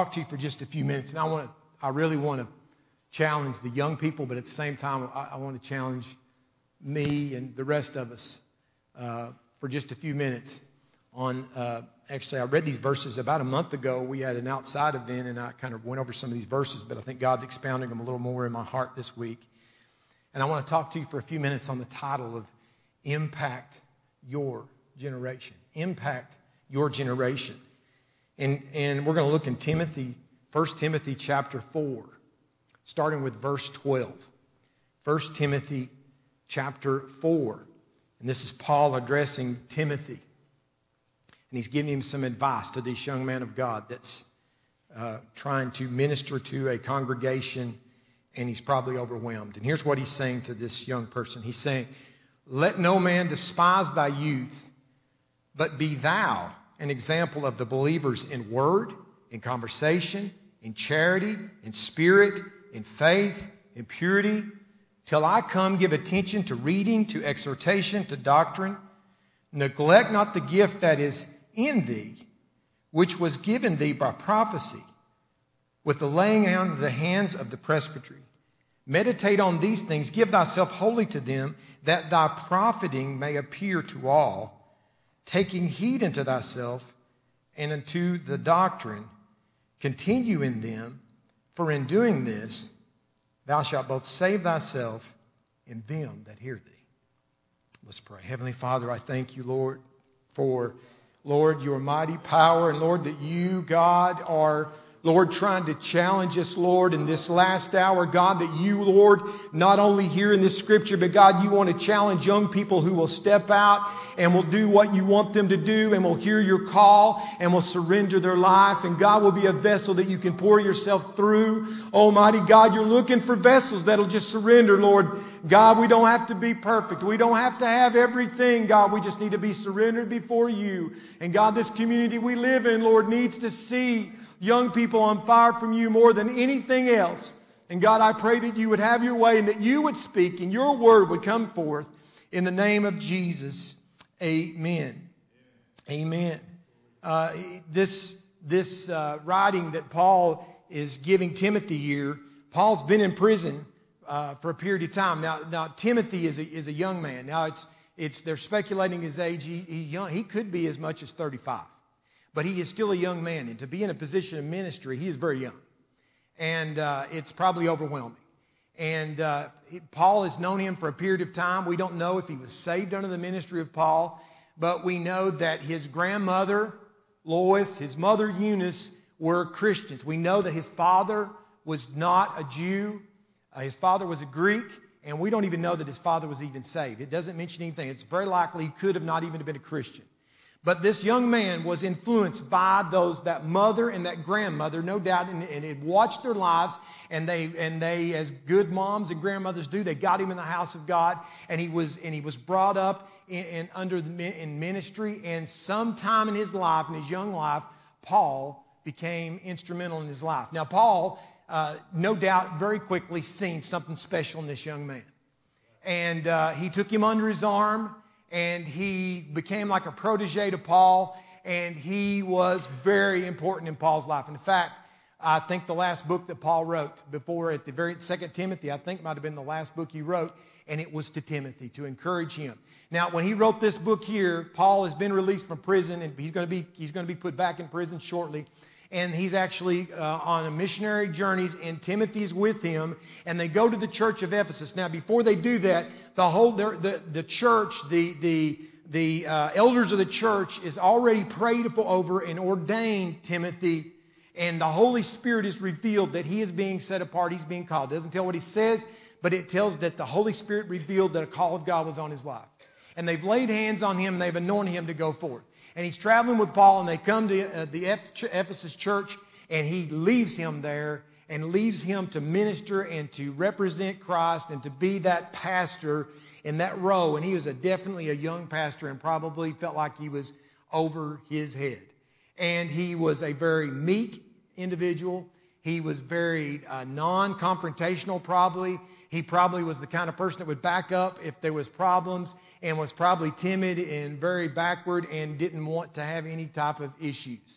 talk to you for just a few minutes, and I really want to challenge the young people, but at the same time, I want to challenge me and the rest of us for just a few minutes on, actually, I read these verses about a month ago. We had an outside event, and I kind of went over some of these verses, but I think God's expounding them a little more in my heart this week. And I want to talk to you for a few minutes on the title of Impact Your Generation. Impact Your Generation. And we're going to look in Timothy, 1 Timothy chapter 4, starting with verse 12. 1 Timothy chapter 4. And this is Paul addressing Timothy. And he's giving him some advice to this young man of God that's trying to minister to a congregation, and he's probably overwhelmed. And here's what he's saying to this young person. He's saying, "Let no man despise thy youth, but be thou an example of the believers in word, in conversation, in charity, in spirit, in faith, in purity. Till I come, give attention to reading, to exhortation, to doctrine. Neglect not the gift that is in thee, which was given thee by prophecy, with the laying on of the hands of the presbytery. Meditate on these things, give thyself wholly to them, that thy profiting may appear to all, taking heed unto thyself and unto the doctrine. Continue in them, for in doing this thou shalt both save thyself and them that hear thee." Let's pray. Heavenly Father, I thank you, Lord, for, Lord, your mighty power, and Lord, that you, God, are, Lord, trying to challenge us, Lord, in this last hour. God, that you, Lord, not only here in this scripture, but God, you want to challenge young people who will step out and will do what you want them to do, and will hear your call and will surrender their life. And God will be a vessel that you can pour yourself through. Almighty God, you're looking for vessels that'll just surrender, Lord. God, we don't have to be perfect. We don't have to have everything, God. We just need to be surrendered before you. And God, this community we live in, Lord, needs to see young people on fire from you more than anything else. And God, I pray that you would have your way and that you would speak and your word would come forth in the name of Jesus. Amen. Amen. This writing that Paul is giving Timothy here, Paul's been in prison for a period of time. Now Timothy is a young man. Now they're speculating his age. He could be as much as 35. But he is still a young man, and to be in a position of ministry, he is very young. And it's probably overwhelming. And Paul has known him for a period of time. We don't know if he was saved under the ministry of Paul, but we know that his grandmother, Lois, his mother, Eunice, were Christians. We know that his father was not a Jew. His father was a Greek, and we don't even know that his father was even saved. It doesn't mention anything. It's very likely he could have not even been a Christian. But this young man was influenced by that mother and that grandmother, no doubt, and had watched their lives. And they, as good moms and grandmothers do, they got him in the house of God, and he was brought up in ministry. And sometime in his life, in his young life, Paul became instrumental in his life. Now, Paul, no doubt, very quickly seen something special in this young man, and he took him under his arm. And he became like a protege to Paul, and he was very important in Paul's life. In fact, I think the last book that Paul wrote before, at the very 2 Timothy, I think might have been the last book he wrote, and it was to Timothy to encourage him. Now, when he wrote this book here, Paul has been released from prison, and he's going to be put back in prison shortly. And he's actually on a missionary journeys, and Timothy's with him, and they go to the church of Ephesus. Now, before they do that, the church, the elders of the church is already prayed over and ordained Timothy, and the Holy Spirit is revealed that he is being set apart. He's being called. It doesn't tell what he says, but it tells that the Holy Spirit revealed that a call of God was on his life. And they've laid hands on him, and they've anointed him to go forth. And he's traveling with Paul, and they come to the Ephesus church, and he leaves him there and leaves him to minister and to represent Christ and to be that pastor in that role. And he was definitely a young pastor and probably felt like he was over his head. And he was a very meek individual. He was very non-confrontational probably. He probably was the kind of person that would back up if there was problems, and was probably timid and very backward and didn't want to have any type of issues.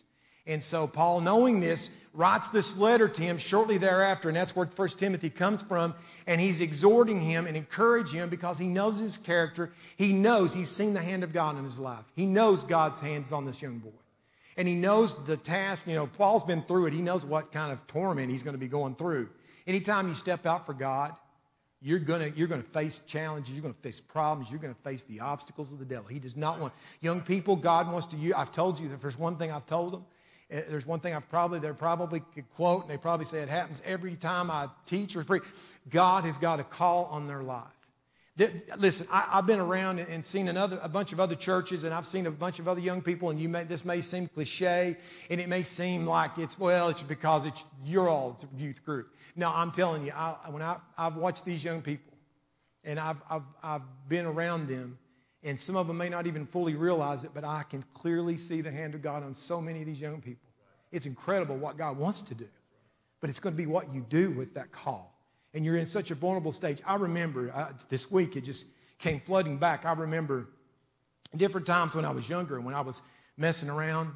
And so Paul, knowing this, writes this letter to him shortly thereafter, and that's where 1 Timothy comes from. And he's exhorting him and encouraging him because he knows his character. He knows he's seen the hand of God in his life. He knows God's hands on this young boy. And he knows the task. Paul's been through it. He knows what kind of torment he's going to be going through. Anytime you step out for God, you're going to face challenges. You're going to face problems. You're going to face the obstacles of the devil. He does not want young people. God wants to use. I've told you that there's one thing I've told them. There's one thing they probably could quote, and they probably say it happens every time I teach or preach. God has got a call on their life. Listen, I've been around and seen a bunch of other churches, and I've seen a bunch of other young people, and this may seem cliche, and it may seem like it's because you're all youth group. No, I'm telling you, I've watched these young people, and I've been around them, and some of them may not even fully realize it, but I can clearly see the hand of God on so many of these young people. It's incredible what God wants to do, but it's going to be what you do with that call. And you're in such a vulnerable stage. I remember this week, it just came flooding back. I remember different times when I was younger and when I was messing around,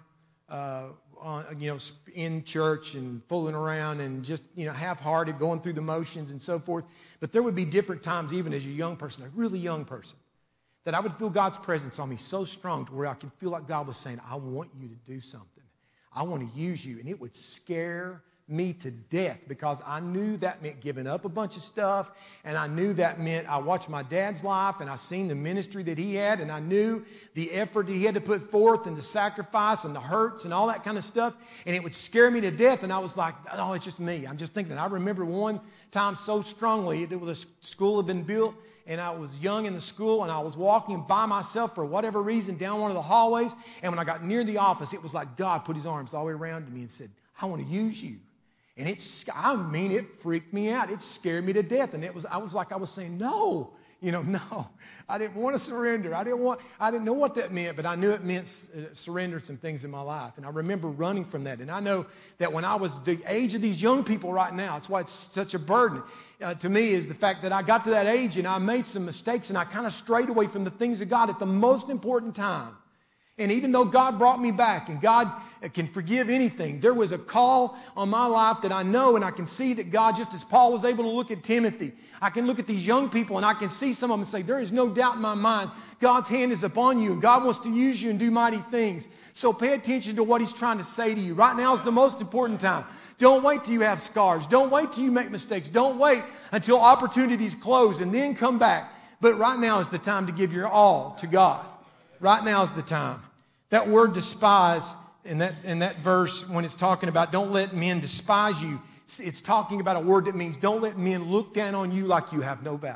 in church and fooling around and just, half-hearted, going through the motions and so forth. But there would be different times, even as a young person, a really young person, that I would feel God's presence on me so strong to where I could feel like God was saying, I want you to do something. I want to use you. And it would scare me to death because I knew that meant giving up a bunch of stuff, and I knew that meant I watched my dad's life and I seen the ministry that he had, and I knew the effort he had to put forth and the sacrifice and the hurts and all that kind of stuff, and it would scare me to death. And I was like, oh, it's just me. I'm just thinking. I remember one time so strongly that the school had been built, and I was young in the school, and I was walking by myself for whatever reason down one of the hallways, and when I got near the office, it was like God put his arms all the way around me and said, I want to use you. And it freaked me out. It scared me to death. And I was saying, no, no. I didn't want to surrender. I didn't know what that meant, but I knew it meant surrendering some things in my life. And I remember running from that. And I know that when I was the age of these young people right now, that's why it's such a burden to me, is the fact that I got to that age and I made some mistakes and I kind of strayed away from the things of God at the most important time. And even though God brought me back and God can forgive anything, there was a call on my life that I know, and I can see that God, just as Paul was able to look at Timothy, I can look at these young people and I can see some of them and say, there is no doubt in my mind, God's hand is upon you and God wants to use you and do mighty things. So pay attention to what he's trying to say to you. Right now is the most important time. Don't wait till you have scars. Don't wait till you make mistakes. Don't wait until opportunities close and then come back. But right now is the time to give your all to God. Right now is the time. That word despise in that verse, when it's talking about don't let men despise you, it's talking about a word that means don't let men look down on you like you have no value.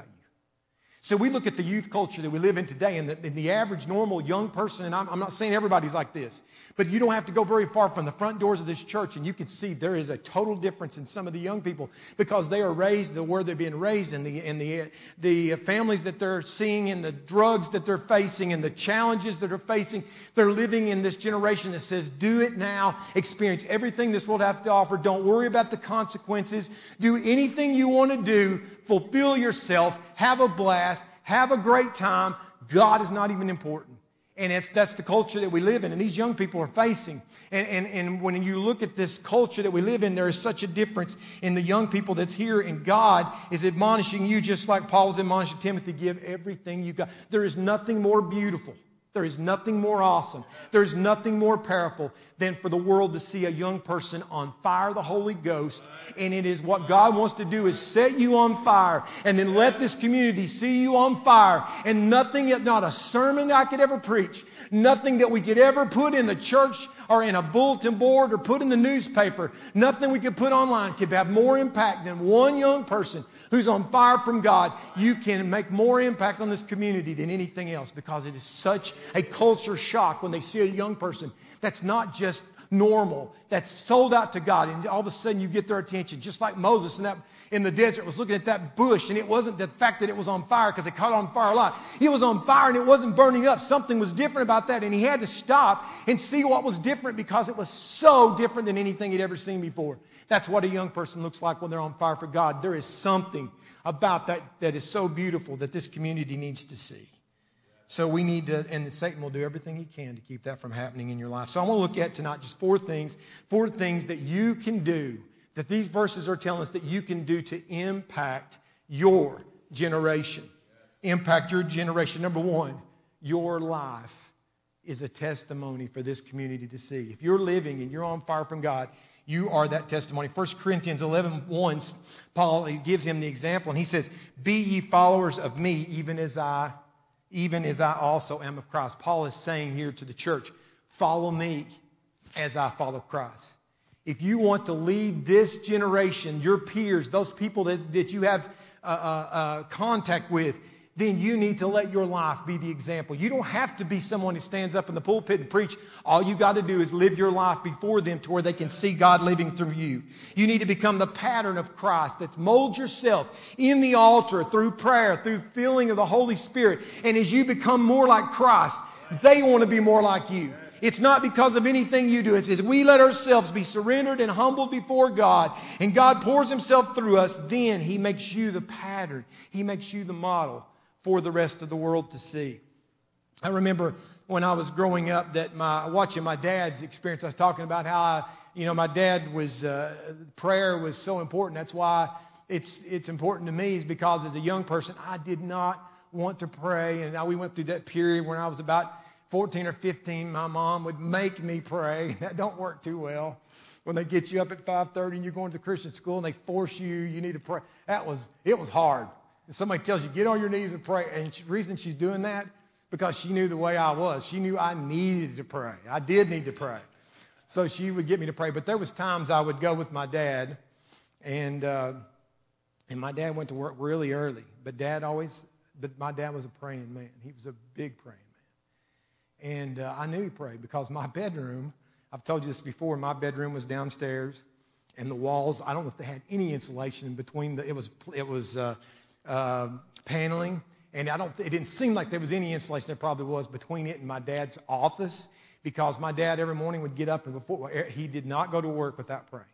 So we look at the youth culture that we live in today, and the average normal young person, and I'm not saying everybody's like this, but you don't have to go very far from the front doors of this church, and you can see there is a total difference in some of the young people because they are raised where they're being raised, and the families that they're seeing, and the drugs that they're facing, and the challenges that they're facing. They're living in this generation that says, do it now, experience everything this world has to offer. Don't worry about the consequences. Do anything you want to do. Fulfill yourself. Have a blast. Have a great time. God is not even important. And that's the culture that we live in, and these young people are facing. And when you look at this culture that we live in, there is such a difference in the young people that's here, and God is admonishing you just like Paul was admonishing Timothy, give everything you got. There is nothing more beautiful. There is nothing more awesome. There is nothing more powerful than for the world to see a young person on fire, the Holy Ghost. And it is what God wants to do is set you on fire and then let this community see you on fire. And nothing, not a sermon I could ever preach, nothing that we could ever put in the church or in a bulletin board or put in the newspaper, nothing we could put online could have more impact than one young person who's on fire from God. You can make more impact on this community than anything else because it is such a culture shock when they see a young person that's not just normal, that's sold out to God, and all of a sudden you get their attention, just like Moses in the desert was looking at that bush, and it wasn't the fact that it was on fire because it caught on fire a lot. It was on fire and it wasn't burning up. Something was different about that, and he had to stop and see what was different because it was so different than anything he'd ever seen before. That's what a young person looks like when they're on fire for God. There is something about that is so beautiful that this community needs to see. So we need to, and Satan will do everything he can to keep that from happening in your life. So I want to look at tonight just four things that you can do, that these verses are telling us that you can do to impact your generation. Impact your generation. Number one, your life is a testimony for this community to see. If you're living and you're on fire from God, you are that testimony. 1 Corinthians 11:1, Paul gives him the example, and he says, "Be ye followers of me, even as I also am of Christ." Paul is saying here to the church, follow me as I follow Christ. If you want to lead this generation, your peers, those people that you have contact with, then you need to let your life be the example. You don't have to be someone who stands up in the pulpit and preach. All you got to do is live your life before them to where they can see God living through you. You need to become the pattern of Christ. That's mold yourself in the altar through prayer, through filling of the Holy Spirit. And as you become more like Christ, they want to be more like you. It's not because of anything you do. It's as we let ourselves be surrendered and humbled before God, and God pours Himself through us, then He makes you the pattern. He makes you the model for the rest of the world to see. I remember when I was growing up that watching my dad's experience. I was talking about how my dad was prayer was so important. That's why it's important to me, is because as a young person I did not want to pray, and we went through that period when I was about 14 or 15. My mom would make me pray. That don't work too well when they get you up at 5:30 and you're going to Christian school and they force you need to pray. It was hard. And somebody tells you, get on your knees and pray. And the reason she's doing that, because she knew the way I was. She knew I needed to pray. I did need to pray. So she would get me to pray. But there was times I would go with my dad, and my dad went to work really early. But my dad was a praying man. He was a big praying man. And I knew he prayed because my bedroom, I've told you this before, my bedroom was downstairs, and the walls, I don't know if they had any insulation in between. It was paneling, and it didn't seem like there was any insulation. There probably was between it and my dad's office, because my dad every morning would get up, and before he did not go to work without praying.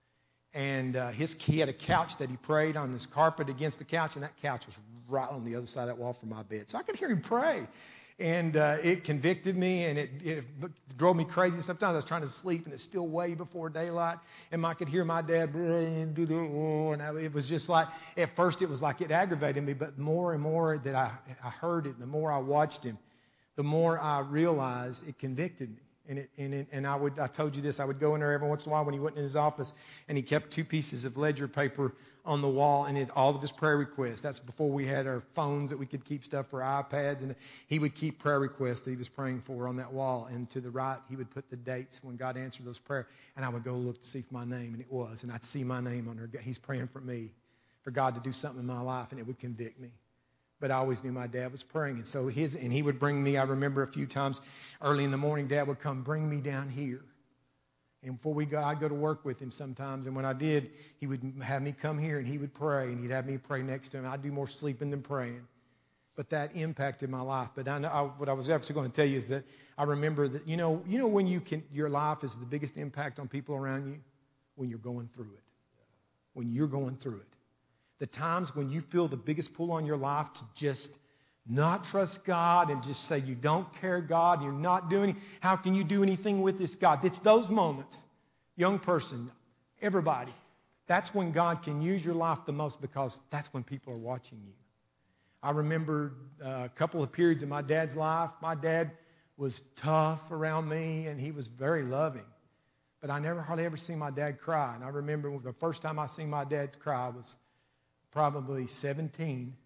And he had a couch that he prayed on, this carpet against the couch, and that couch was right on the other side of that wall from my bed. So I could hear him pray. And it convicted me, and it drove me crazy. Sometimes I was trying to sleep, and it's still way before daylight, and I could hear my dad praying, and it was just like, at first it was like it aggravated me, but more and more that I heard it, the more I watched him, the more I realized it convicted me. And I told you this, I would go in there every once in a while when he went in his office, and he kept 2 pieces of ledger paper on the wall, and all of his prayer requests. That's before we had our phones that we could keep stuff for iPads, and he would keep prayer requests that he was praying for on that wall. And to the right, he would put the dates when God answered those prayers, and I would go look to see if my name, and it was, and I'd see my name on there. He's praying for me, for God to do something in my life, and it would convict me. But I always knew my dad was praying. And so he would bring me, I remember a few times early in the morning, Dad would come bring me down here. And before I'd go to work with him sometimes. And when I did, he would have me come here and he would pray, and he'd have me pray next to him. I'd do more sleeping than praying. But that impacted my life. But what I was actually going to tell you is that I remember that, when your life is the biggest impact on people around you? When you're going through it. When you're going through it. The times when you feel the biggest pull on your life to just not trust God and just say you don't care, God, you're not doing, how can you do anything with this, God? It's those moments, young person, everybody, that's when God can use your life the most, because that's when people are watching you. I remember a couple of periods in my dad's life. My dad was tough around me, and he was very loving. But I never hardly ever seen my dad cry. And I remember the first time I seen my dad cry was probably 17,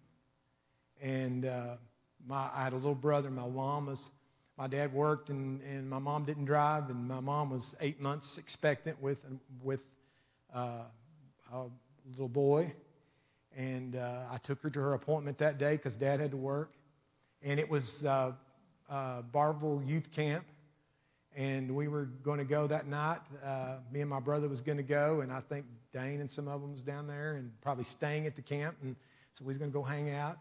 and I had a little brother. My dad worked, and my mom didn't drive, and my mom was 8 months expectant with a little boy, and I took her to her appointment that day because Dad had to work, and it was Barville Youth Camp, and we were going to go that night. Me and my brother was going to go, and I think Dane and some of them was down there and probably staying at the camp, and so we was going to go hang out.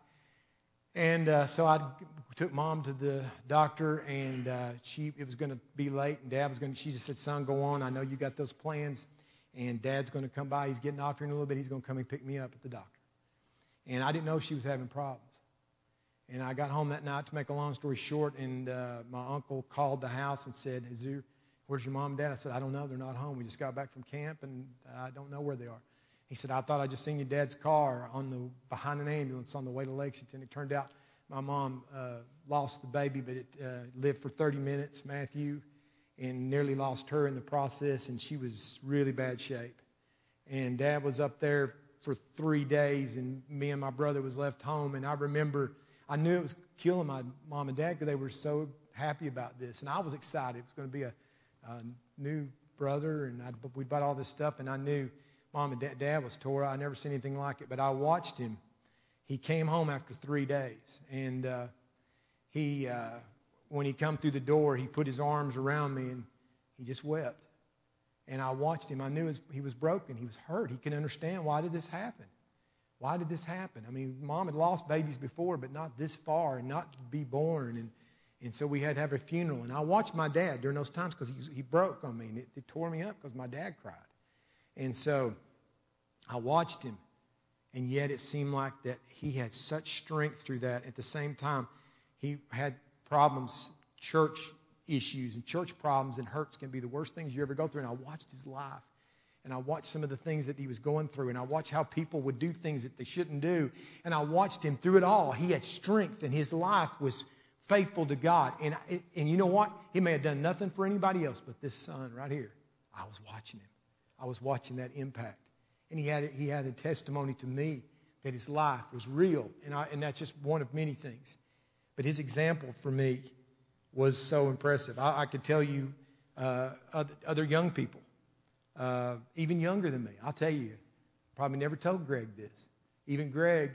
And so I took Mom to the doctor, and it was going to be late, and Dad was going to, she just said, son, go on. I know you got those plans, and Dad's going to come by. He's getting off here in a little bit. He's going to come and pick me up at the doctor. And I didn't know she was having problems. And I got home that night, to make a long story short, and my uncle called the house and said, where's your mom and dad? I said, I don't know. They're not home. We just got back from camp, and I don't know where they are. He said, I thought I just seen your dad's car behind an ambulance on the way to Lexington. It turned out my mom lost the baby, but it lived for 30 minutes, Matthew, and nearly lost her in the process, and she was really bad shape. And Dad was up there for 3 days, and me and my brother was left home. And I remember, I knew it was killing my mom and dad because they were so happy about this. And I was excited. It was going to be a new brother, and we bought all this stuff, and I knew Mom and Dad was tore up. I never seen anything like it, but I watched him. He came home after 3 days, and when he come through the door, he put his arms around me, and he just wept. And I watched him. I knew he was broken. He was hurt. He couldn't understand, why did this happen? Why did this happen? I mean, Mom had lost babies before, but not this far, and not to be born. And so we had to have a funeral. And I watched my dad during those times because he broke on me, and it tore me up because my dad cried. And so I watched him, and yet it seemed like that he had such strength through that. At the same time, he had problems, church issues, and church problems and hurts can be the worst things you ever go through. And I watched his life, and I watched some of the things that he was going through, and I watched how people would do things that they shouldn't do. And I watched him through it all. He had strength, and his life was faithful to God. And you know what? He may have done nothing for anybody else, but this son right here, I was watching him. I was watching that impact. And he had a testimony to me that his life was real. And that's just one of many things. But his example for me was so impressive. I could tell you other young people, even younger than me. I'll tell you, probably never told Greg this. Even Greg,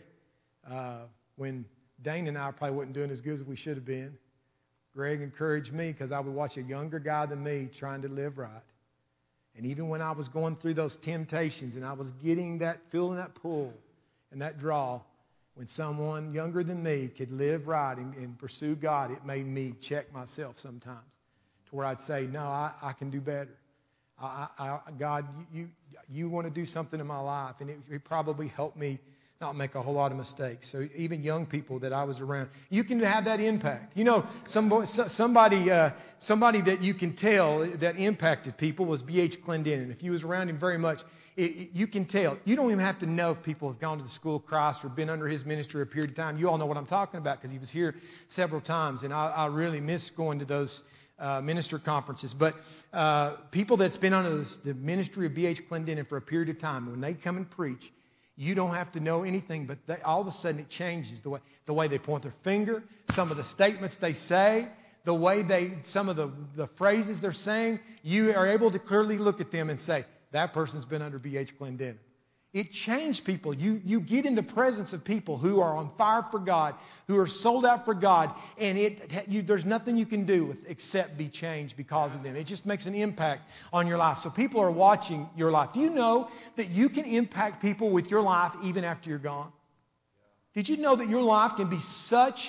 when Dane and I probably wasn't doing as good as we should have been, Greg encouraged me because I would watch a younger guy than me trying to live right. And even when I was going through those temptations and I was feeling that pull and that draw, when someone younger than me could live right and pursue God, it made me check myself sometimes to where I'd say, no, I can do better. God, you want to do something in my life. And it probably helped me not make a whole lot of mistakes. So even young people that I was around, you can have that impact. You know, somebody that you can tell that impacted people was B.H. Clendenin. If you was around him very much, you can tell. You don't even have to know if people have gone to the school of Christ or been under his ministry a period of time. You all know what I'm talking about because he was here several times, and I really miss going to those minister conferences. But people that's been under the ministry of B.H. Clendenin for a period of time, when they come and preach, you don't have to know anything, but all of a sudden it changes the way they point their finger, some of the statements they say, the way some of the phrases they're saying. You are able to clearly look at them and say, that person's been under B.H. Clendenin. It changed people. You get in the presence of people who are on fire for God, who are sold out for God, and there's nothing you can do except be changed because of them. It just makes an impact on your life. So people are watching your life. Do you know that you can impact people with your life even after you're gone? Did you know that your life can be such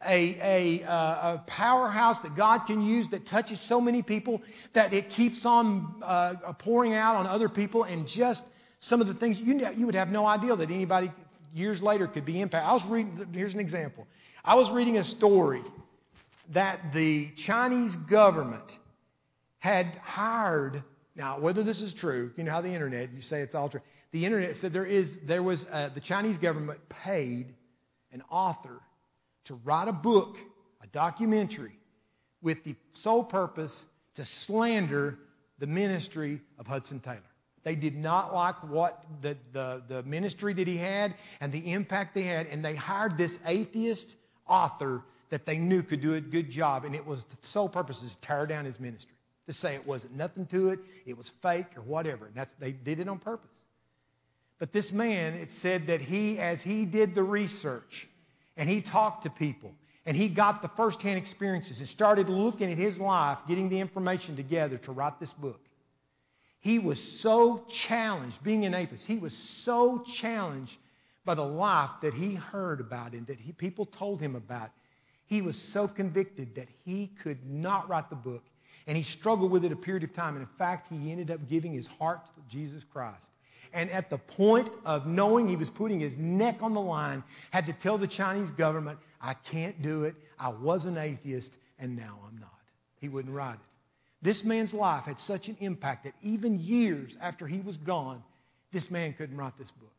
a powerhouse that God can use that touches so many people that it keeps on pouring out on other people, and just some of the things you would have no idea that anybody years later could be impacted. Here's an example. I was reading a story that the Chinese government had hired. Now, whether this is true, you know how the internet, you say it's all true. The internet said the Chinese government paid an author to write a book, a documentary, with the sole purpose to slander the ministry of Hudson Taylor. They did not like what the ministry that he had and the impact they had, and they hired this atheist author that they knew could do a good job, and it was the sole purpose is to tear down his ministry, to say it wasn't nothing to it, it was fake or whatever. And they did it on purpose. But this man, it said that as he did the research and he talked to people and he got the firsthand experiences and started looking at his life, getting the information together to write this book, he was so challenged, being an atheist, he was so challenged by the life that he heard about and that people told him about. He was so convicted that he could not write the book, and he struggled with it a period of time. And in fact, he ended up giving his heart to Jesus Christ. And at the point of knowing he was putting his neck on the line, had to tell the Chinese government, I can't do it. I was an atheist, and now I'm not. He wouldn't write it. This man's life had such an impact that even years after he was gone, this man couldn't write this book.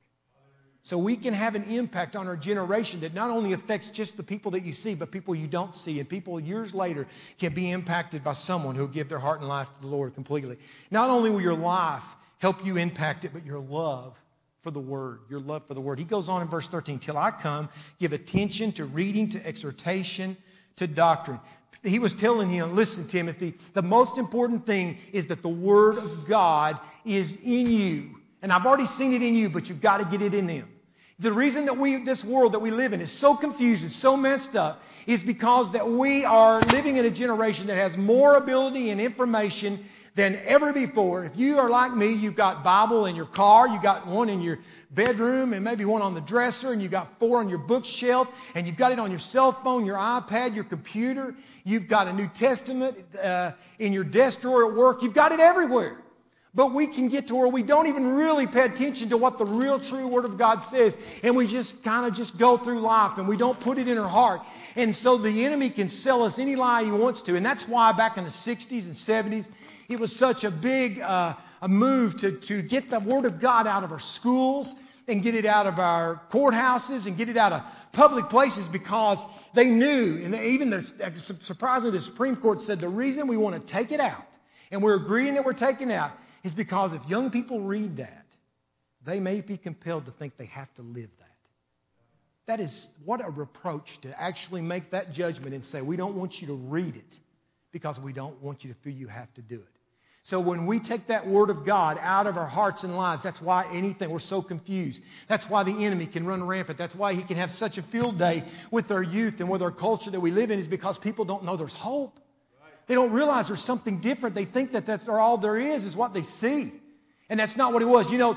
So we can have an impact on our generation that not only affects just the people that you see, but people you don't see. And people years later can be impacted by someone who will give their heart and life to the Lord completely. Not only will your life help you impact it, but your love for the Word. Your love for the Word. He goes on in verse 13, till I come, give attention to reading, to exhortation, to doctrine. He was telling him, listen, Timothy, the most important thing is that the Word of God is in you. And I've already seen it in you, but you've got to get it in them. The reason that this world that we live in is so confused and so messed up is because that we are living in a generation that has more ability and information than ever before. If you are like me, you've got Bible in your car, you got one in your bedroom, and maybe one on the dresser, and you've got 4 on your bookshelf, and you've got it on your cell phone, your iPad, your computer. You've got a New Testament in your desk drawer at work. You've got it everywhere. But we can get to where we don't even really pay attention to what the real true Word of God says. And we just kind of just go through life and we don't put it in our heart. And so the enemy can sell us any lie he wants to. And that's why back in the 60s and 70s, it was such a big a move to get the Word of God out of our schools and get it out of our courthouses and get it out of public places, because they knew, and surprisingly, the Supreme Court said the reason we want to take it out, and we're agreeing that we're taking it out, is because if young people read that, they may be compelled to think they have to live that. That is, what a reproach to actually make that judgment and say, we don't want you to read it because we don't want you to feel you have to do it. So when we take that Word of God out of our hearts and lives, that's why we're so confused. That's why the enemy can run rampant. That's why he can have such a field day with our youth and with our culture that we live in, is because people don't know there's hope. They don't realize there's something different. They think that that's all there is what they see. And that's not what it was. You know,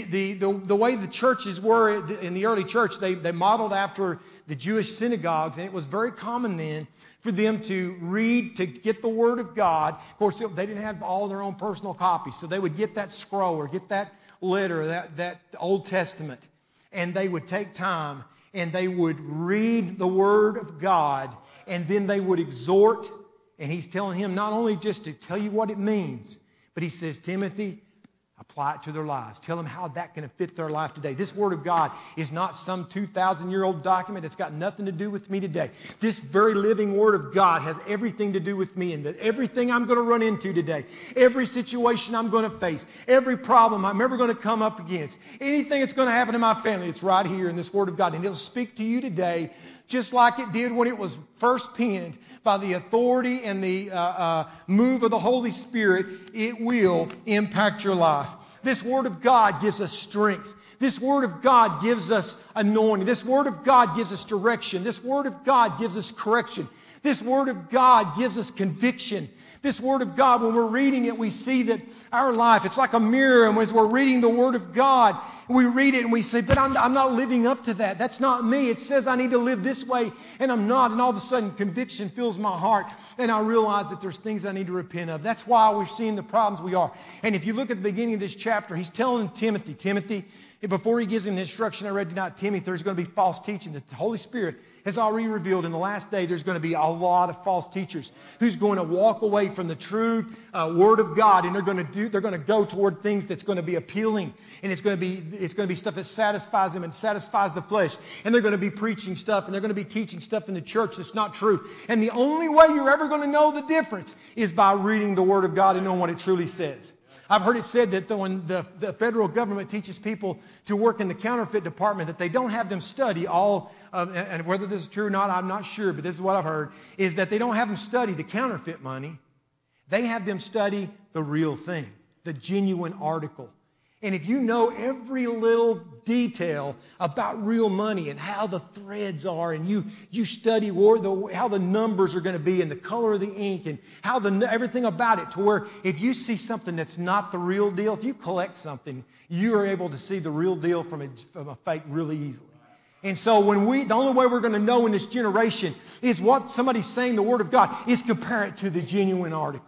the way the churches were in the early church, they modeled after the Jewish synagogues. And it was very common then for them to read, to get the Word of God. Of course, they didn't have all their own personal copies. So they would get that scroll or get that letter, that Old Testament. And they would take time and they would read the Word of God. And then they would exhort. And he's telling him not only just to tell you what it means, but he says, Timothy, apply it to their lives. Tell them how that can fit their life today. This Word of God is not some 2,000-year-old document. It's got nothing to do with me today. This very living Word of God has everything to do with me, and everything I'm going to run into today, every situation I'm going to face, every problem I'm ever going to come up against, anything that's going to happen in my family, it's right here in this Word of God. And it'll speak to you today just like it did when it was first penned. By the authority and the move of the Holy Spirit, it will impact your life. This Word of God gives us strength. This Word of God gives us anointing. This Word of God gives us direction. This Word of God gives us correction. This Word of God gives us conviction. This Word of God, when we're reading it, we see that our life, it's like a mirror. And as we're reading the Word of God, we read it and we say, but I'm not living up to that. That's not me. It says I need to live this way, and I'm not. And all of a sudden, conviction fills my heart, and I realize that there's things I need to repent of. That's why we're seeing the problems we are. And if you look at the beginning of this chapter, he's telling Timothy, before he gives him the instruction I read tonight, Timothy, there's going to be false teaching. The Holy Spirit has already revealed in the last day there's going to be a lot of false teachers who's going to walk away from the true Word of God, and they're going to go toward things that's going to be appealing, and it's going to be stuff that satisfies them and satisfies the flesh, and they're going to be preaching stuff, and they're going to be teaching stuff in the church that's not true. And the only way you're ever going to know the difference is by reading the Word of God and knowing what it truly says. I've heard it said that when the federal government teaches people to work in the counterfeit department, that they don't have them study all, and whether this is true or not, I'm not sure, but this is what I've heard, is that they don't have them study the counterfeit money. They have them study the real thing, the genuine article. And if you know every little detail about real money and how the threads are, and you study how the numbers are going to be and the color of the ink and how everything about it, to where if you see something that's not the real deal, if you collect something, you are able to see the real deal from a fake really easily. And so the only way we're going to know in this generation is what somebody's saying, the Word of God, is compare it to the genuine article.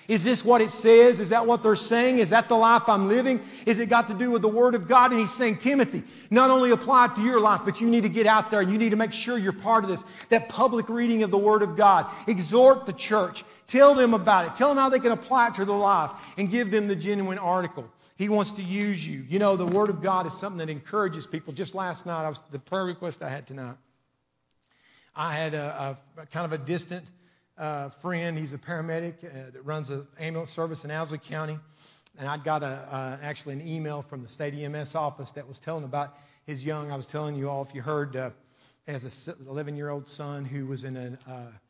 Is this what it says? Is that what they're saying? Is that the life I'm living? Is it got to do with the Word of God? And he's saying, Timothy, not only apply it to your life, but you need to get out there and you need to make sure you're part of this, that public reading of the Word of God. Exhort the church. Tell them about it. Tell them how they can apply it to their life and give them the genuine article. He wants to use you. You know, the Word of God is something that encourages people. Just last night, the prayer request I had tonight, I had a kind of a distant friend. He's a paramedic that runs an ambulance service in Owsley County. And I got actually an email from the state EMS office that was telling about his young, I was telling you all, if you heard, has an 11-year-old son who was in an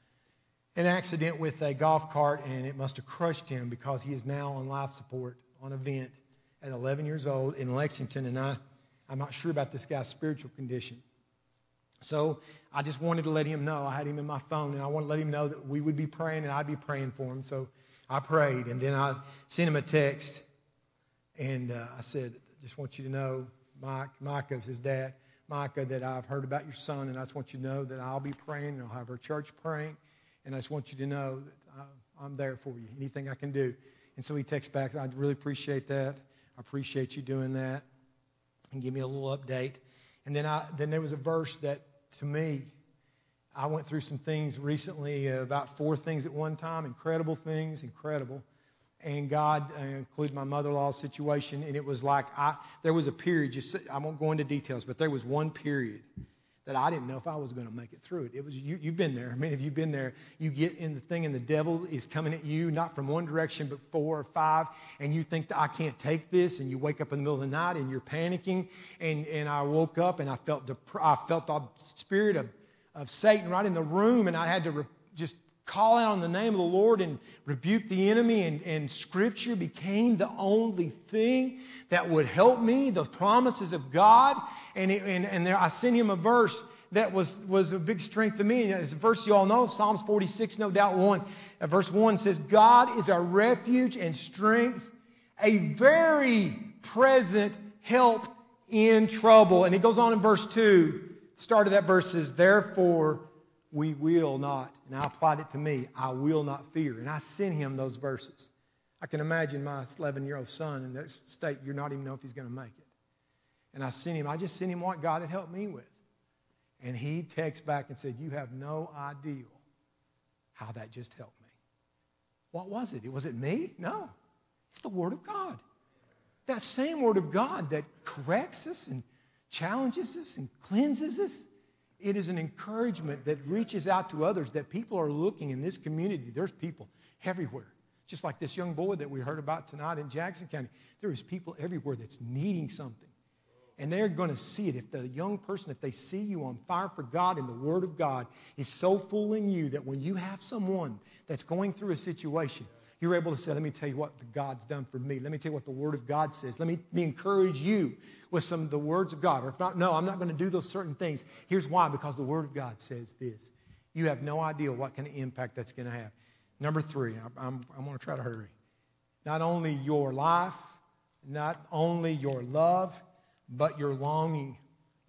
accident with a golf cart, and it must have crushed him because he is now on life support on a vent at 11 years old in Lexington. And I'm not sure about this guy's spiritual condition. So I just wanted to let him know. I had him in my phone, and I wanted to let him know that we would be praying, and I'd be praying for him. So I prayed, and then I sent him a text, and I said, just want you to know, Micah's his dad, Micah, that I've heard about your son, and I just want you to know that I'll be praying, and I'll have our church praying, and I just want you to know that I'm there for you, anything I can do. And so he texts back, I really appreciate that. I appreciate you doing that, and give me a little update. And then there was a verse that, to me, I went through some things recently, about 4 things at one time, incredible things, incredible. And God included my mother-in-law's situation, and it was like there was a period, I won't go into details, but there was one period that I didn't know if I was going to make it through it. It was you've been there. I mean, if you've been there, you get in the thing, and the devil is coming at you, not from one direction, but 4 or 5, and you think that I can't take this, and you wake up in the middle of the night, and you're panicking. And I woke up, and I felt the spirit of Satan right in the room, and I had to just call out on the name of the Lord and rebuke the enemy, and Scripture became the only thing that would help me, the promises of God. And there, I sent him a verse that was a big strength to me. It's a verse you all know, Psalms 46, no doubt 1. Verse 1 says, God is our refuge and strength, a very present help in trouble. And it goes on in verse 2. The start of that verse says, therefore we will not. And I applied it to me. I will not fear. And I sent him those verses. I can imagine my 11-year-old son in that state. You not even know if he's going to make it. And I just sent him what God had helped me with. And he texts back and said, you have no idea how that just helped me. What was it? Was it me? No. It's the Word of God. That same Word of God that corrects us and challenges us and cleanses us. It is an encouragement that reaches out to others, that people are looking in this community. There's people everywhere. Just like this young boy that we heard about tonight in Jackson County. There is people everywhere that's needing something. And they're going to see it. If the young person, if they see you on fire for God and the Word of God is so full in you that when you have someone that's going through a situation, you're able to say, let me tell you what God's done for me. Let me tell you what the Word of God says. Let me encourage you with some of the words of God. Or if not, no, I'm not going to do those certain things. Here's why, because the Word of God says this. You have no idea what kind of impact that's going to have. Number 3, I'm going to try to hurry. Not only your life, not only your love, but your longing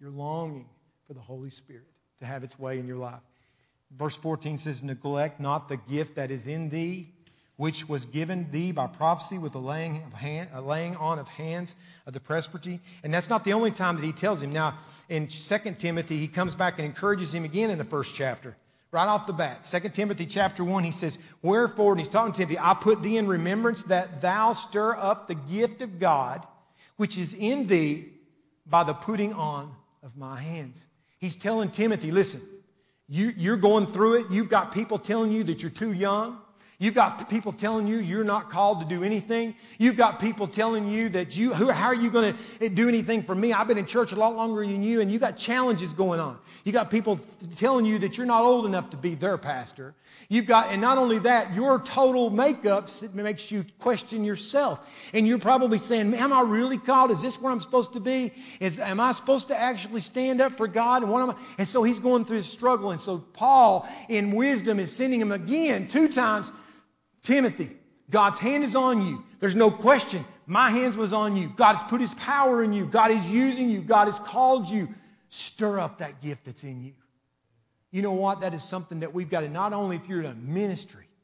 for the Holy Spirit to have its way in your life. Verse 14 says, neglect not the gift that is in thee, which was given thee by prophecy with the laying on of hands of the presbytery. And that's not the only time that he tells him. Now, in 2 Timothy, he comes back and encourages him again in the first chapter. Right off the bat, 2 Timothy chapter 1, he says, wherefore, and he's talking to Timothy, I put thee in remembrance that thou stir up the gift of God, which is in thee by the putting on of my hands. He's telling Timothy, listen, you're going through it. You've got people telling you that you're too young. You've got people telling you you're not called to do anything. You've got people telling you that how are you going to do anything for me? I've been in church a lot longer than you, and you got challenges going on. You got people telling you that you're not old enough to be their pastor. And not only that, your total makeup makes you question yourself. And you're probably saying, am I really called? Is this where I'm supposed to be? Am I supposed to actually stand up for God? And so he's going through this struggle. And so Paul, in wisdom, is sending him again 2 times. Timothy, God's hand is on you. There's no question. My hands was on you. God has put His power in you. God is using you. God has called you. Stir up that gift that's in you. You know what? That is something that we've got to, not only if you're in a ministry,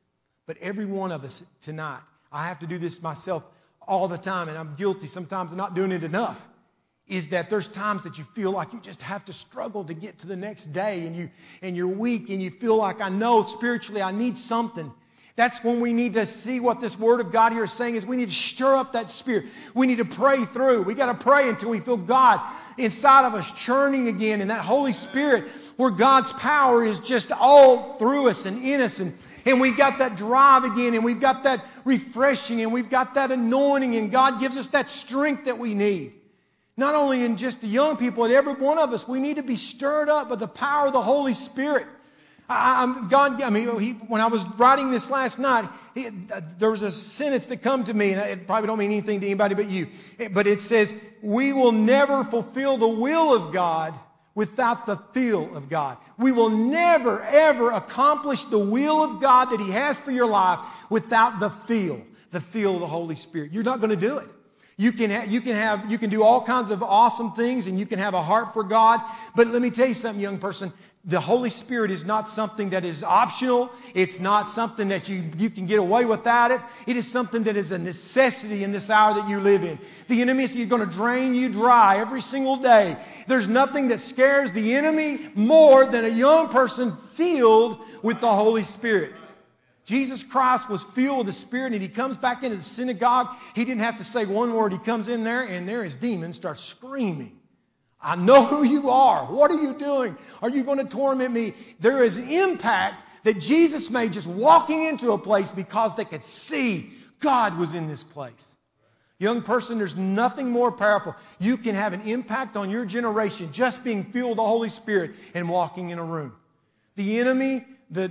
But every one of us tonight, I have to do this myself all the time, and I'm guilty sometimes of not doing it enough, is that there's times that you feel like you just have to struggle to get to the next day, and you're weak, and you feel like, I know spiritually I need something. That's when we need to see what this Word of God here is saying is we need to stir up that spirit. We need to pray through. We got to pray until we feel God inside of us churning again, and that Holy Spirit where God's power is just all through us and in us, and we've got that drive again, and we've got that refreshing, and we've got that anointing, and God gives us that strength that we need. Not only in just the young people, but every one of us, we need to be stirred up by the power of the Holy Spirit. When I was writing this last night, there was a sentence that come to me, and it probably don't mean anything to anybody but you. But it says, we will never fulfill the will of God without the feel of God. We will never, ever accomplish the will of God that He has for your life without the feel of the Holy Spirit. You're not going to do it. You can do all kinds of awesome things, and you can have a heart for God. But let me tell you something, young person. The Holy Spirit is not something that is optional. It's not something that you can get away without it. It is something that is a necessity in this hour that you live in. The enemy is going to drain you dry every single day. There's nothing that scares the enemy more than a young person filled with the Holy Spirit. Jesus Christ was filled with the Spirit, and He comes back into the synagogue. He didn't have to say one word. He comes in there, and there his demons start screaming. I know who you are. What are you doing? Are you going to torment me? There is an impact that Jesus made just walking into a place because they could see God was in this place. Young person, there's nothing more powerful. You can have an impact on your generation just being filled with the Holy Spirit and walking in a room. The enemy,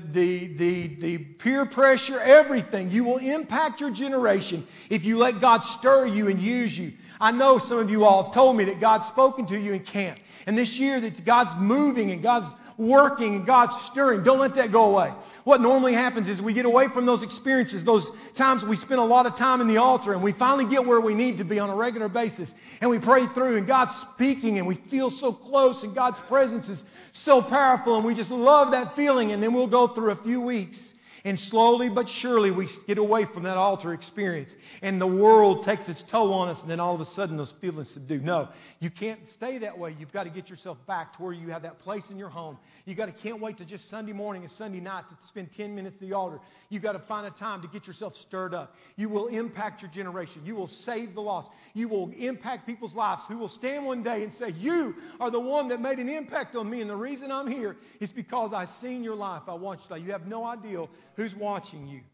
the peer pressure, everything, you will impact your generation if you let God stir you and use you. I know some of you all have told me that God's spoken to you in camp. And this year that God's moving and God's working and God's stirring. Don't let that go away. What normally happens is we get away from those experiences, those times we spend a lot of time in the altar, and we finally get where we need to be on a regular basis. And we pray through, and God's speaking, and we feel so close, and God's presence is so powerful, and we just love that feeling. And then we'll go through a few weeks, and slowly but surely we get away from that altar experience. And the world takes its toll on us, and then all of a sudden those feelings subdue. No, you can't stay that way. You've got to get yourself back to where you have that place in your home. Can't wait to just Sunday morning and Sunday night to spend 10 minutes at the altar. You've got to find a time to get yourself stirred up. You will impact your generation. You will save the lost. You will impact people's lives who will stand one day and say, you are the one that made an impact on me, and the reason I'm here is because I've seen your life. I watched you. You have no idea who's watching you.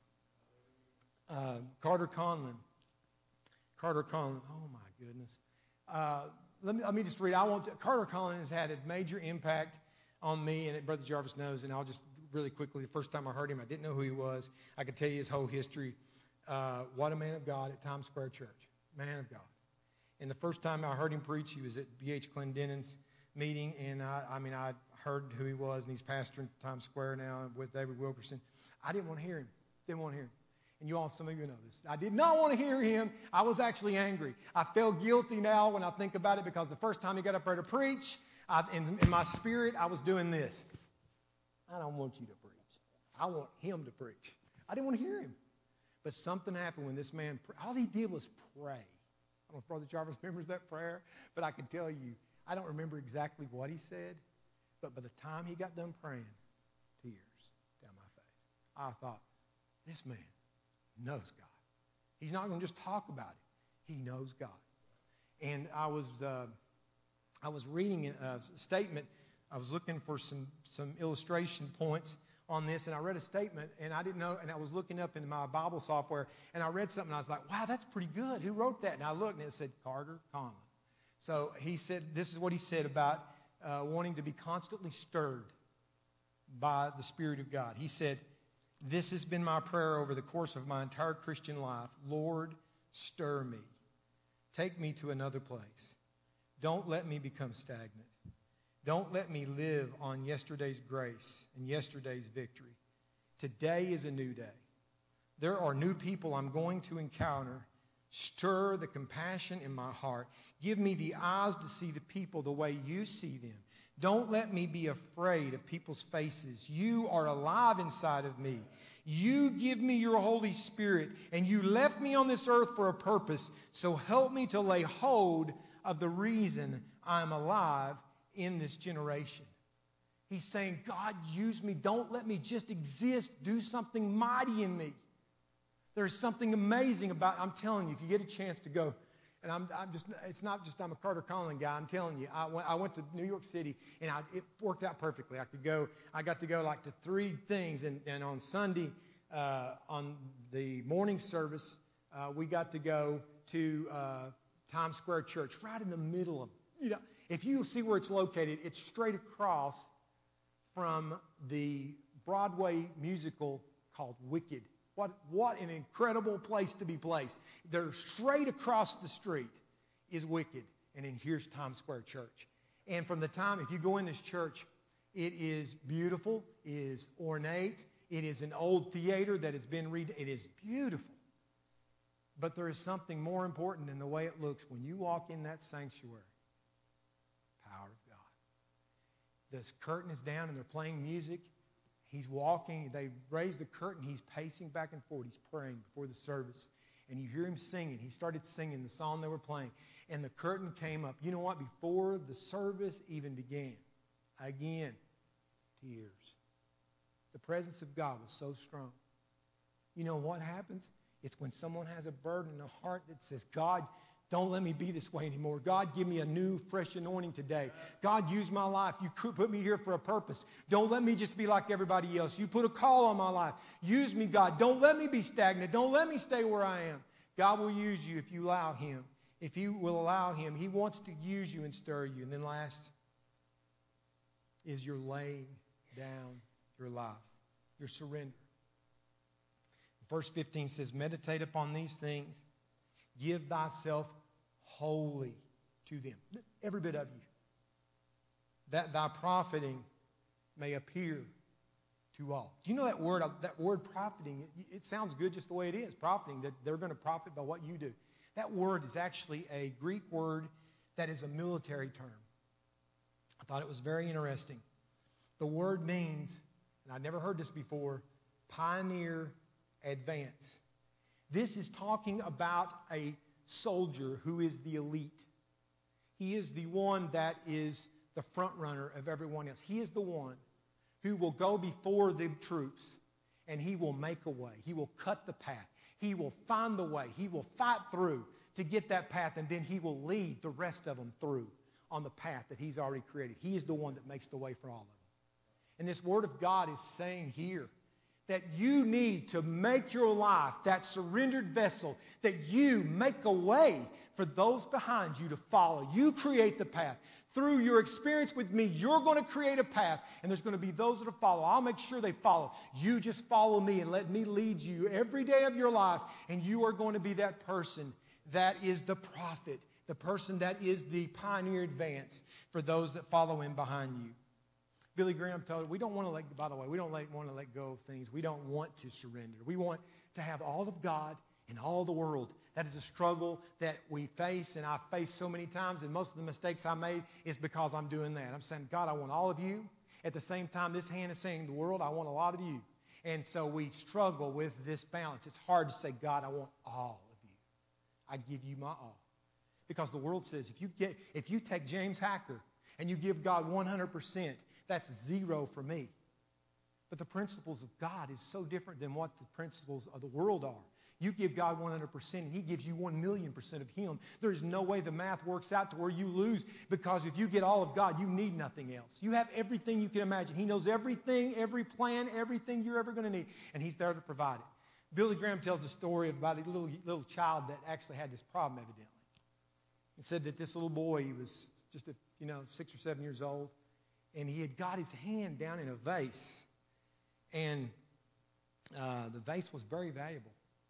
Carter Conlon. Oh my goodness. Let me just read. Carter Conlon has had a major impact on me, and Brother Jarvis knows. And I'll just really quickly. The first time I heard him, I didn't know who he was. I could tell you his whole history. What a man of God at Times Square Church. Man of God. And the first time I heard him preach, he was at B.H. Clendenin's meeting, and I heard who he was, and he's pastoring Times Square now with David Wilkerson. I didn't want to hear him. And you all, some of you know this. I did not want to hear him. I was actually angry. I feel guilty now when I think about it, because the first time he got up there to preach, in my spirit, I was doing this. I don't want you to preach. I want him to preach. I didn't want to hear him. But something happened when this man, all he did was pray. I don't know if Brother Jarvis remembers that prayer, but I can tell you, I don't remember exactly what he said, but by the time he got done praying, tears down my face. I thought, this man knows God. He's not going to just talk about it. He knows God. And I was reading a statement. I was looking for some illustration points on this, and I read a statement, and I didn't know, and I was looking up into my Bible software, and I read something, and I was like, wow, that's pretty good. Who wrote that? And I looked, and it said Carter Conlon. So he said, this is what he said about wanting to be constantly stirred by the Spirit of God. He said, this has been my prayer over the course of my entire Christian life. Lord, stir me. Take me to another place. Don't let me become stagnant. Don't let me live on yesterday's grace and yesterday's victory. Today is a new day. There are new people I'm going to encounter. Stir the compassion in my heart. Give me the eyes to see the people the way you see them. Don't let me be afraid of people's faces. You are alive inside of me. You give me your Holy Spirit, and you left me on this earth for a purpose. So help me to lay hold of the reason I'm alive in this generation. He's saying, God, use me. Don't let me just exist. Do something mighty in me. There's something amazing about, I'm telling you, if you get a chance to go, and it's not just I'm a Carter Conlon guy. I'm telling you, I went to New York City, and it worked out perfectly. I got to go like to 3 things, and on Sunday, on the morning service, we got to go to Times Square Church, right in the middle of, if you see where it's located, it's straight across from the Broadway musical called Wicked. What an incredible place to be placed. They're straight across the street is Wicked, and then here's Times Square Church. And from the time, if you go in this church, it is beautiful, it is ornate, it is an old theater that has been it is beautiful. But there is something more important than the way it looks when you walk in that sanctuary. Power of God. The curtain is down and they're playing music. He's walking, they raise the curtain, he's pacing back and forth, he's praying before the service. And you hear him singing. He started singing the song they were playing. And the curtain came up. You know what? Before the service even began, again, tears. The presence of God was so strong. You know what happens? It's when someone has a burden in a heart that says, God, don't let me be this way anymore. God, give me a new, fresh anointing today. God, use my life. You put me here for a purpose. Don't let me just be like everybody else. You put a call on my life. Use me, God. Don't let me be stagnant. Don't let me stay where I am. God will use you if you allow him. If you will allow him, he wants to use you and stir you. And then last is your laying down your life, your surrender. Verse 15 says, meditate upon these things. Give thyself wholly to them. Every bit of you. That thy profiting may appear to all. Do you know that word profiting, it sounds good just the way it is. Profiting, that they're going to profit by what you do. That word is actually a Greek word that is a military term. I thought it was very interesting. The word means, and I'd never heard this before, pioneer advance. This is talking about a soldier who is the elite. He is the one that is the front runner of everyone else. He is the one who will go before the troops and he will make a way. He will cut the path. He will find the way. He will fight through to get that path, and then he will lead the rest of them through on the path that he's already created. He is the one that makes the way for all of them. And this word of God is saying here that you need to make your life that surrendered vessel, that you make a way for those behind you to follow. You create the path. Through your experience with me, you're going to create a path, and there's going to be those that will follow. I'll make sure they follow. You just follow me and let me lead you every day of your life, and you are going to be that person that is the prophet, the person that is the pioneer advance for those that follow in behind you. Billy Graham told us, we don't want to want to let go of things. We don't want to surrender. We want to have all of God in all the world. That is a struggle that we face, and I've faced so many times, and most of the mistakes I made is because I'm doing that. I'm saying, God, I want all of you. At the same time, this hand is saying, the world, I want a lot of you. And so we struggle with this balance. It's hard to say, God, I want all of you. I give you my all. Because the world says, if you take James Hacker and you give God 100%, that's zero for me. But the principles of God is so different than what the principles of the world are. You give God 100% and he gives you 1,000,000% of him. There is no way the math works out to where you lose, because if you get all of God, you need nothing else. You have everything you can imagine. He knows everything, every plan, everything you're ever going to need, and he's there to provide it. Billy Graham tells a story about a little child that actually had this problem, evidently. He said that this little boy, he was just 6 or 7 years old, and he had got his hand down in a vase, and the vase was very valuable.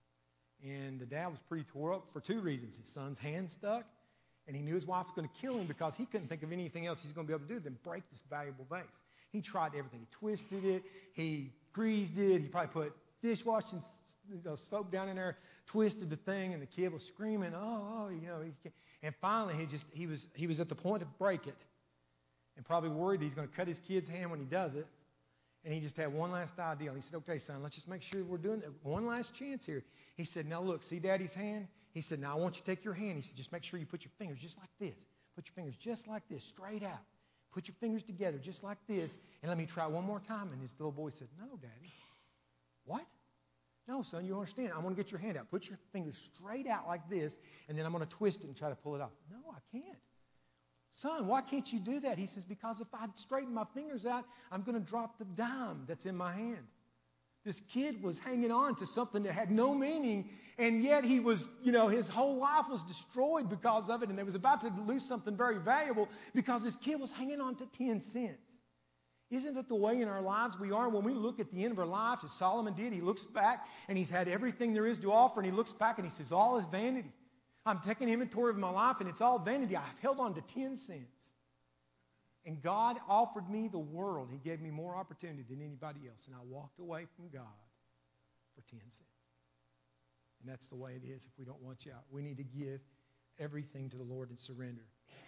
And the dad was pretty tore up for 2 reasons. His son's hand stuck, and he knew his wife's going to kill him because he couldn't think of anything else he's going to be able to do than break this valuable vase. He tried everything. He twisted it. He greased it. He probably put dishwashing soap down in there, twisted the thing, and the kid was screaming, and finally he was at the point to break it. and probably worried that he's going to cut his kid's hand when he does it. And he just had one last idea. He said, okay, son, let's just make sure we're doing it. One last chance here. He said, now look, see Daddy's hand? He said, now I want you to take your hand. He said, just make sure you put your fingers just like this. Put your fingers just like this, straight out. Put your fingers together just like this. And let me try one more time. And his little boy said, no, Daddy. What? No, son, you don't understand. I'm going to get your hand out. Put your fingers straight out like this, and then I'm going to twist it and try to pull it off. No, I can't. Son, why can't you do that? He says, because if I straighten my fingers out, I'm going to drop the dime that's in my hand. This kid was hanging on to something that had no meaning, and yet he was, his whole life was destroyed because of it, and they was about to lose something very valuable because this kid was hanging on to 10 cents. Isn't it the way in our lives we are? When we look at the end of our lives, as Solomon did, he looks back, and he's had everything there is to offer, and he looks back, and he says, all is vanity. I'm taking inventory of my life, and it's all vanity. I've held on to 10 cents. And God offered me the world. He gave me more opportunity than anybody else. And I walked away from God for 10 cents. And that's the way it is if we don't want you out. We need to give everything to the Lord and surrender.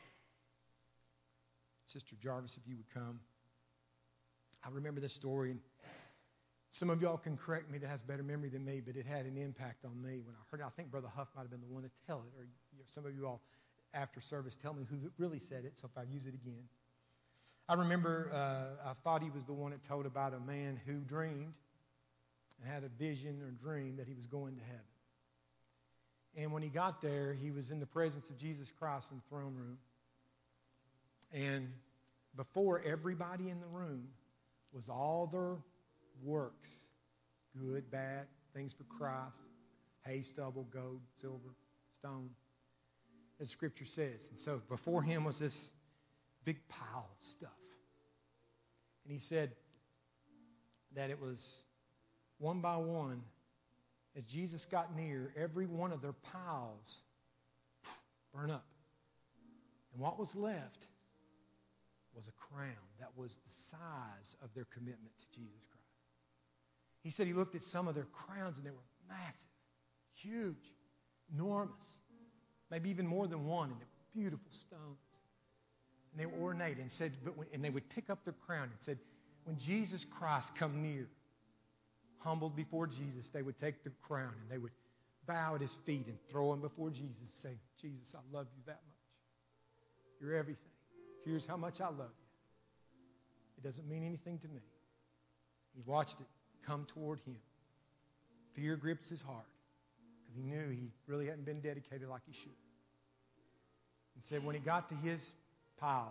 Sister Jarvis, if you would come. I remember this story, and some of y'all can correct me that has better memory than me, but it had an impact on me when I heard it. I think Brother Huff might have been the one to tell it, or some of you all after service tell me who really said it, so if I use it again. I remember I thought he was the one that told about a man who dreamed and had a vision or dream that he was going to heaven. And when he got there, he was in the presence of Jesus Christ in the throne room. And before everybody in the room was all their works, good, bad, things for Christ, hay, stubble, gold, silver, stone, as Scripture says. And so before him was this big pile of stuff. And he said that it was one by one, as Jesus got near, every one of their piles burned up. And what was left was a crown that was the size of their commitment to Jesus Christ. He said he looked at some of their crowns and they were massive, huge, enormous, maybe even more than one, and they were beautiful stones. And they were ornate and said, and they would pick up their crown and said, when Jesus Christ come near, humbled before Jesus, they would take the crown and they would bow at his feet and throw him before Jesus and say, Jesus, I love you that much. You're everything. Here's how much I love you. It doesn't mean anything to me. He watched it come toward him. Fear grips his heart because he knew he really hadn't been dedicated like he should. And said when he got to his pile,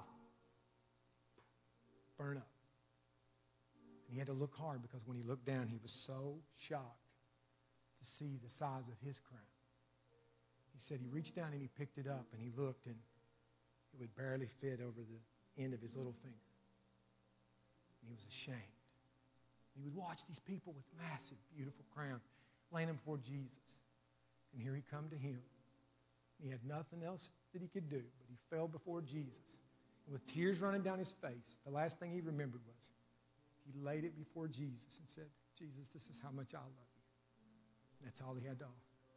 burn up. And he had to look hard because when he looked down, he was so shocked to see the size of his crown. He said he reached down and he picked it up and he looked and it would barely fit over the end of his little finger. And he was ashamed. He would watch these people with massive, beautiful crowns laying them before Jesus. And here he come to him. He had nothing else that he could do, but he fell before Jesus. And with tears running down his face, the last thing he remembered was he laid it before Jesus and said, Jesus, this is how much I love you. And that's all he had to offer.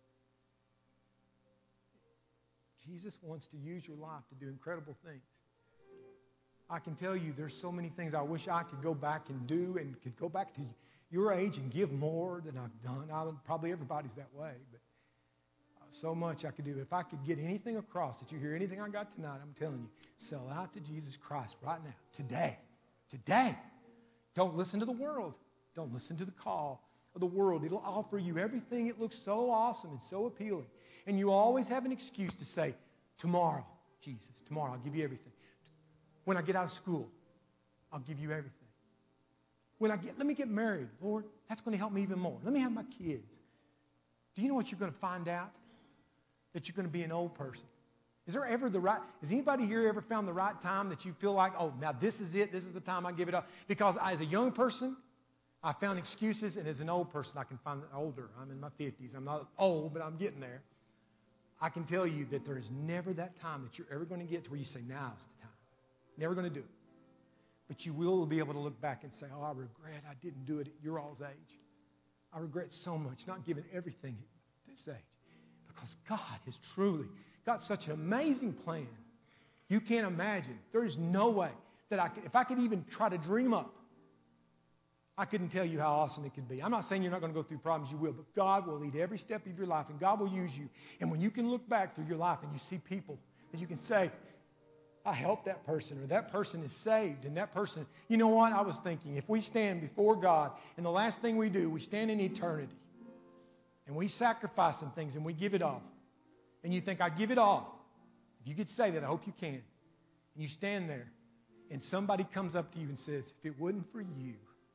Jesus wants to use your life to do incredible things. I can tell you there's so many things I wish I could go back and do and could go back to your age and give more than I've done. Probably everybody's that way, but so much I could do. If I could get anything across, that you hear anything I got tonight, I'm telling you, sell out to Jesus Christ right now, today. Today. Don't listen to the world. Don't listen to the call of the world. It'll offer you everything. It looks so awesome and so appealing. And you always have an excuse to say, tomorrow, Jesus, tomorrow I'll give you everything. When I get out of school, I'll give you everything. Let me get married, Lord, that's going to help me even more. Let me have my kids. Do you know what you're going to find out? That you're going to be an old person. Has anybody here ever found the right time that you feel like, oh, now this is it, this is the time I give it up? Because as a young person, I found excuses, and as an old person, I can find older. I'm in my 50s. I'm not old, but I'm getting there. I can tell you that there is never that time that you're ever going to get to where you say, now's the time. Never going to do it. But you will be able to look back and say, oh, I regret I didn't do it at your all's age. I regret so much not giving everything at this age. Because God has truly got such an amazing plan. You can't imagine. There is no way. that if I could even try to dream up, I couldn't tell you how awesome it could be. I'm not saying you're not going to go through problems, you will, but God will lead every step of your life, and God will use you. And when you can look back through your life and you see people that you can say, I helped that person, or that person is saved, and that person, you know what? I was thinking, if we stand before God, and the last thing we do, we stand in eternity, and we sacrifice some things, and we give it all. And you think, I give it all. If you could say that, I hope you can. And you stand there, and somebody comes up to you and says, if it wasn't for you,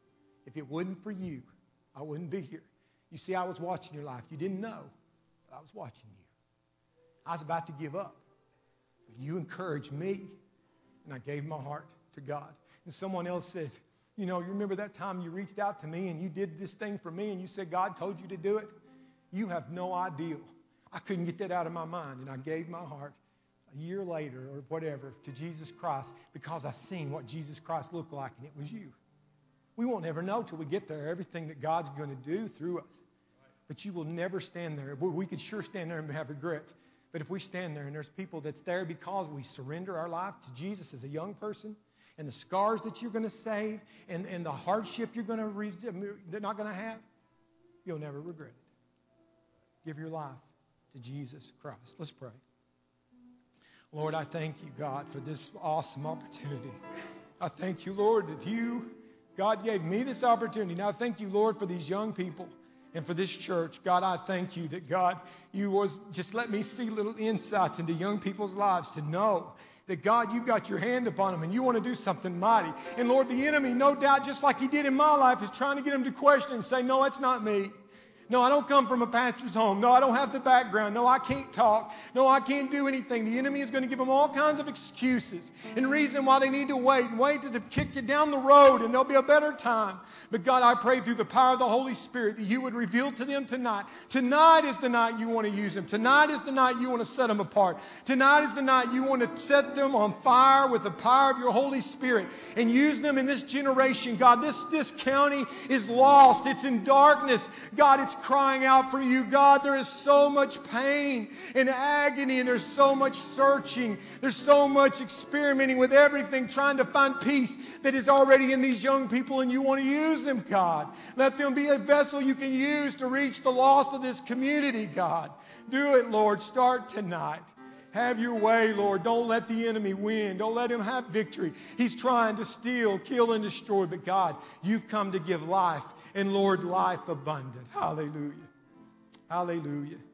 I wouldn't be here. You see, I was watching your life. You didn't know, but I was watching you. I was about to give up. But you encouraged me, and I gave my heart to God. And someone else says, you know, you remember that time you reached out to me and you did this thing for me and you said God told you to do it? You have no idea. I couldn't get that out of my mind, and I gave my heart a year later or whatever to Jesus Christ because I seen what Jesus Christ looked like, and it was you. We won't ever know till we get there everything that God's going to do through us. But you will never stand there. We could sure stand there and have regrets. But if we stand there and there's people that's there because we surrender our life to Jesus as a young person, and the scars that you're going to save and the hardship you're going to not going to have, you'll never regret it. Give your life to Jesus Christ. Let's pray. Lord, I thank you, God, for this awesome opportunity. I thank you, Lord, that God gave me this opportunity. Now I thank you, Lord, for these young people and for this church. God, I thank you that, God, you just let me see little insights into young people's lives to know that, God, you've got your hand upon them and you want to do something mighty. And, Lord, the enemy, no doubt, just like he did in my life, is trying to get them to question and say, no, that's not me. No, I don't come from a pastor's home. No, I don't have the background. No, I can't talk. No, I can't do anything. The enemy is going to give them all kinds of excuses and reason why they need to wait and wait to kick you down the road and there'll be a better time. But God, I pray through the power of the Holy Spirit that you would reveal to them tonight. Tonight is the night you want to use them. Tonight is the night you want to set them apart. Tonight is the night you want to set them on fire with the power of your Holy Spirit and use them in this generation. God, this county is lost. It's in darkness. God, it's crying out for you. God, there is so much pain and agony, and there's so much searching. There's so much experimenting with everything, trying to find peace that is already in these young people, and you want to use them, God. Let them be a vessel you can use to reach the lost of this community, God. Do it, Lord. Start tonight. Have your way, Lord. Don't let the enemy win. Don't let him have victory. He's trying to steal, kill, and destroy. But God, you've come to give life. And Lord, life abundant. Hallelujah. Hallelujah.